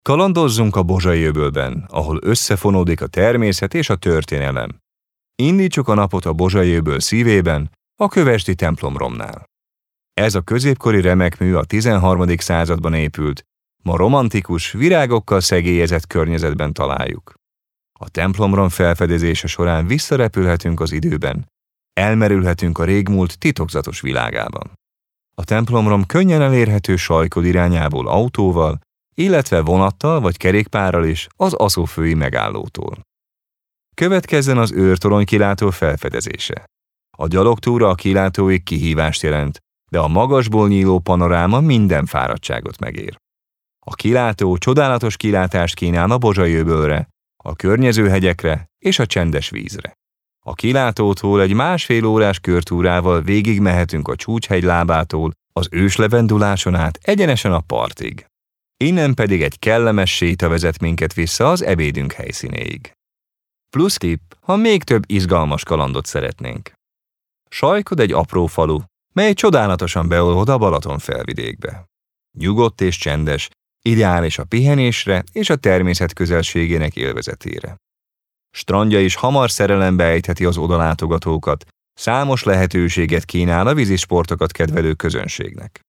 Kalandozzunk a Bozsai-öbölben, ahol összefonódik a természet és a történelem. Indítsuk a napot a Bozsai-öböl szívében, a kövesdi templomromnál. Ez a középkori remekmű a 13. században épült, ma romantikus, virágokkal szegélyezett környezetben találjuk. A templomrom felfedezése során visszarepülhetünk az időben, elmerülhetünk a régmúlt titokzatos világában. A templomrom könnyen elérhető Salykod irányából autóval, illetve vonattal vagy kerékpárral is az aszófői megállótól. Következzen az őrtorony kilátó felfedezése. A gyalogtúra a kilátóig kihívást jelent, de a magasból nyíló panoráma minden fáradtságot megér. A kilátó csodálatos kilátást kínál a Bozsai-öbölre, a környező hegyekre és a csendes vízre. A kilátótól egy 1,5 órás körtúrával végig mehetünk a Csúcshegy lábától, az őslevenduláson át egyenesen a partig. Innen pedig egy kellemes séta vezet minket vissza az ebédünk helyszínéig. Plusz tipp, ha még több izgalmas kalandot szeretnénk. Salykod egy apró falu, mely csodálatosan beolvad a Balaton felvidékbe. Nyugodt és csendes, ideális a pihenésre és a természet közelségének élvezetére. Strandja is hamar szerelembe ejtheti az odalátogatókat, számos lehetőséget kínál a vízisportokat kedvelő közönségnek.